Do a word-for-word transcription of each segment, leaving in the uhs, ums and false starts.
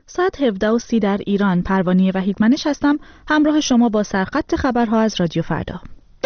ساعت هفده و سی در ایران. پروانه وحیدمنش هستم، همراه شما با سرخط خبرها از رادیو فردا.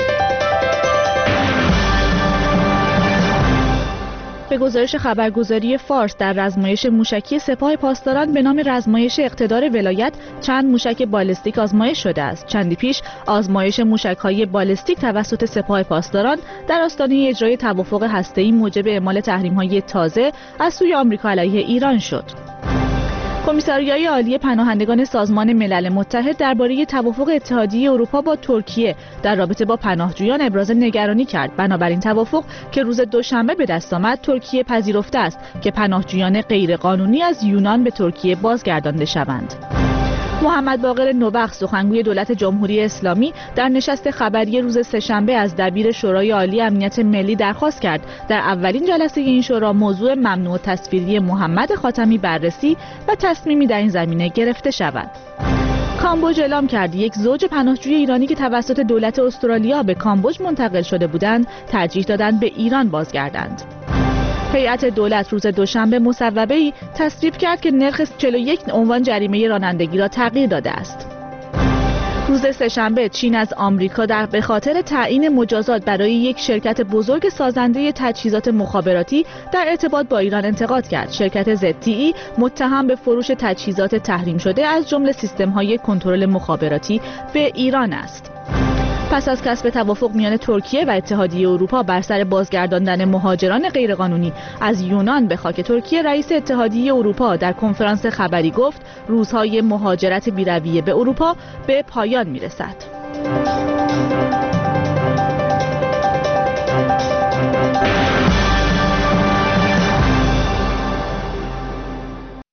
به گزارش خبرگزاری فارس، در رزمایش موشکی سپاه پاسداران به نام رزمایش اقتدار ولایت چند موشک بالستیک آزمایش شده است. چندی پیش آزمایش موشک‌های بالستیک توسط سپاه پاسداران در آستانه اجرای توافق هسته‌ای موجب اعمال تحریم‌های تازه از سوی آمریکا علیه ایران شد. کمیساریای عالی پناهندگان سازمان ملل متحد درباره توافق اتحادیه اروپا با ترکیه در رابطه با پناهجویان ابراز نگرانی کرد. بنابراین توافق که روز دوشنبه به دست آمد، ترکیه پذیرفته است که پناهجویان غیرقانونی از یونان به ترکیه بازگردانده شوند. محمد باقر نوبخت، سخنگوی دولت جمهوری اسلامی، در نشست خبری روز سه‌شنبه از دبیر شورای عالی امنیت ملی درخواست کرد در اولین جلسه این شورا موضوع ممنوع تصویری محمد خاتمی بررسی و تصمیمی در این زمینه گرفته شود. کامبوج اعلام کرد یک زوج پناهجوی ایرانی که توسط دولت استرالیا به کامبوج منتقل شده بودند، ترجیح دادند به ایران بازگردند. هیئت دولت روز دوشنبه مصوبه‌ای تصویب کرد که نرخ چهل و یک عنوان جریمه رانندگی را تغییر داده است. روز سه‌شنبه چین از آمریکا در به خاطر تعیین مجازات برای یک شرکت بزرگ سازنده تجهیزات مخابراتی در ارتباط با ایران انتقاد کرد. شرکت زد تی ای متهم به فروش تجهیزات تحریم شده از جمله سیستم‌های کنترل مخابراتی به ایران است. پس از کسب توافق میان ترکیه و اتحادیه اروپا بر سر بازگرداندن مهاجران غیرقانونی از یونان به خاک ترکیه، رئیس اتحادیه اروپا در کنفرانس خبری گفت روزهای مهاجرت بی‌رویه به اروپا به پایان میرسد.